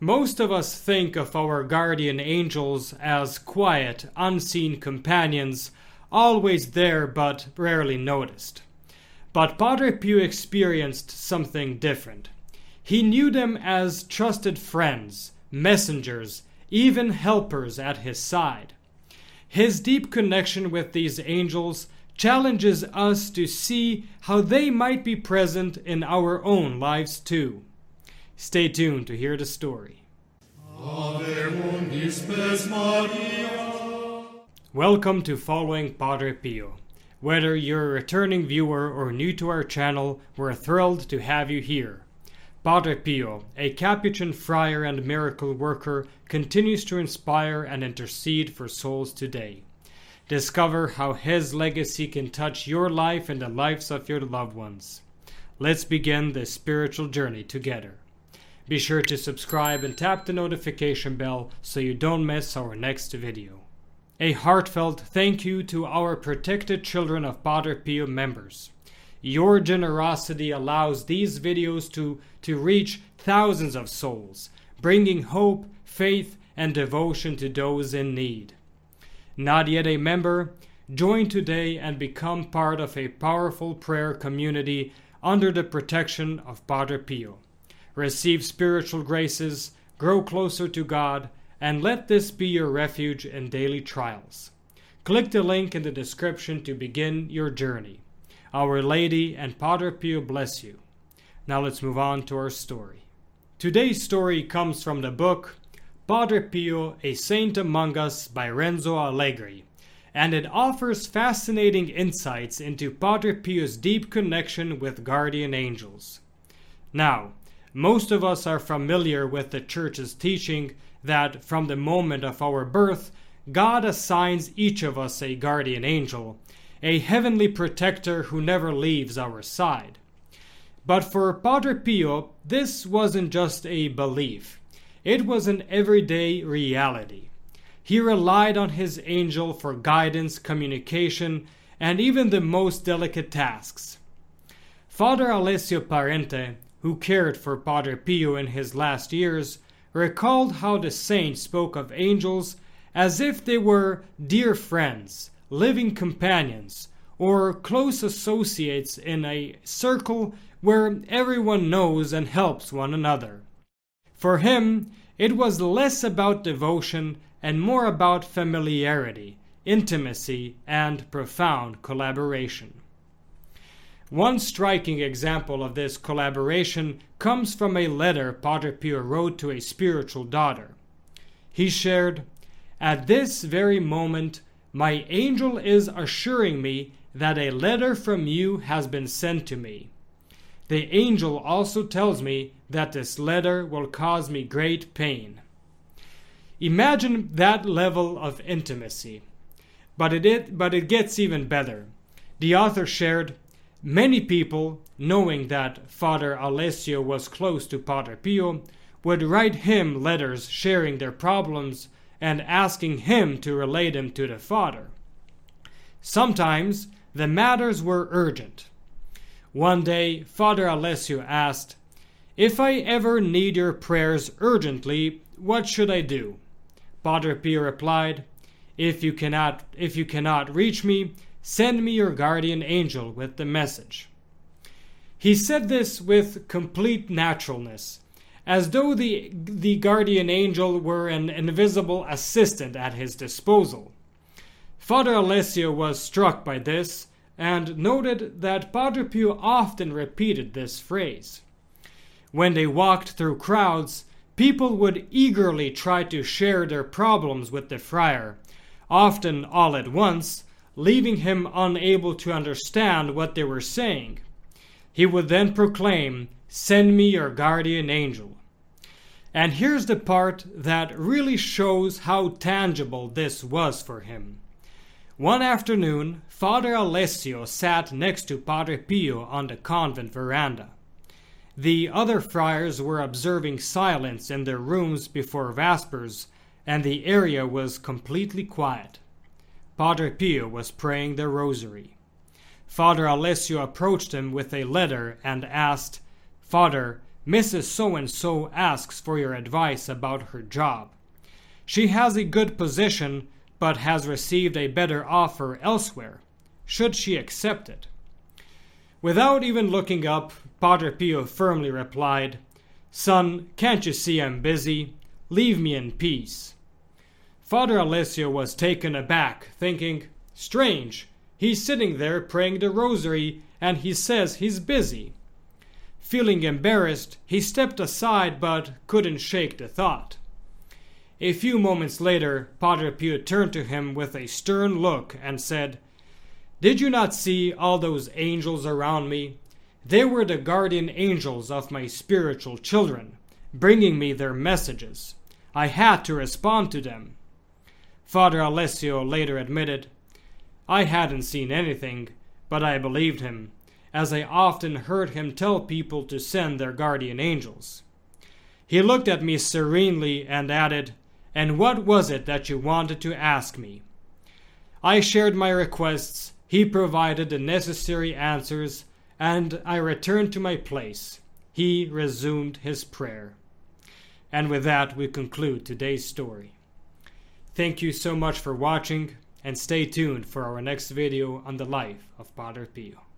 Most of us think of our guardian angels as quiet, unseen companions, always there but rarely noticed. But Padre Pio experienced something different. He knew them as trusted friends, messengers, even helpers at his side. His deep connection with these angels challenges us to see how they might be present in our own lives too. Stay tuned to hear the story. Welcome to Following Padre Pio. Whether you're a returning viewer or new to our channel, we're thrilled to have you here. Padre Pio, a Capuchin friar and miracle worker, continues to inspire and intercede for souls today. Discover how his legacy can touch your life and the lives of your loved ones. Let's begin this spiritual journey together. Be sure to subscribe and tap the notification bell so you don't miss our next video. A heartfelt thank you to our Protected Children of Padre Pio members. Your generosity allows these videos to reach thousands of souls, bringing hope, faith, and devotion to those in need. Not yet a member? Join today and become part of a powerful prayer community under the protection of Padre Pio. Receive spiritual graces, grow closer to God, and let this be your refuge in daily trials. Click the link in the description to begin your journey. Our Lady and Padre Pio bless you. Now let's move on to our story. Today's story comes from the book Padre Pio, A Saint Among Us by Renzo Allegri, and it offers fascinating insights into Padre Pio's deep connection with guardian angels. Now, most of us are familiar with the Church's teaching that from the moment of our birth, God assigns each of us a guardian angel, a heavenly protector who never leaves our side. But for Padre Pio, this wasn't just a belief. It was an everyday reality. He relied on his angel for guidance, communication, and even the most delicate tasks. Father Alessio Parente, who cared for Padre Pio in his last years, recalled how the saint spoke of angels as if they were dear friends, living companions, or close associates in a circle where everyone knows and helps one another. For him, it was less about devotion and more about familiarity, intimacy, and profound collaboration. One striking example of this collaboration comes from a letter Padre Pio wrote to a spiritual daughter. He shared, "At this very moment, my angel is assuring me that a letter from you has been sent to me. The angel also tells me that this letter will cause me great pain." Imagine that level of intimacy. But it gets even better. The author shared, "Many people, knowing that Father Alessio was close to Padre Pio, would write him letters sharing their problems and asking him to relay them to the Father. Sometimes the matters were urgent. One day, Father Alessio asked, 'If I ever need your prayers urgently, what should I do?' Padre Pio replied, If you cannot reach me, send me your guardian angel with the message." He said this with complete naturalness, as though the guardian angel were an invisible assistant at his disposal. Father Alessio was struck by this and noted that Padre Pio often repeated this phrase. When they walked through crowds, people would eagerly try to share their problems with the friar, often all at once, leaving him unable to understand what they were saying. He would then proclaim, "Send me your guardian angel." And here's the part that really shows how tangible this was for him. One afternoon, Father Alessio sat next to Padre Pio on the convent veranda. The other friars were observing silence in their rooms before Vespers, and the area was completely quiet. Padre Pio was praying the rosary. Father Alessio approached him with a letter and asked, "Father, Mrs. So-and-so asks for your advice about her job. She has a good position, but has received a better offer elsewhere. Should she accept it?" Without even looking up, Padre Pio firmly replied, "Son, can't you see I'm busy? Leave me in peace." Father Alessio was taken aback, thinking, "Strange, he's sitting there praying the rosary and he says he's busy." Feeling embarrassed, he stepped aside but couldn't shake the thought. A few moments later, Padre Pio turned to him with a stern look and said, "Did you not see all those angels around me? They were the guardian angels of my spiritual children, bringing me their messages. I had to respond to them." Father Alessio later admitted, "I hadn't seen anything, but I believed him, as I often heard him tell people to send their guardian angels." He looked at me serenely and added, "And what was it that you wanted to ask me?" I shared my requests, he provided the necessary answers, and I returned to my place. He resumed his prayer. And with that, we conclude today's story. Thank you so much for watching, and stay tuned for our next video on the life of Padre Pio.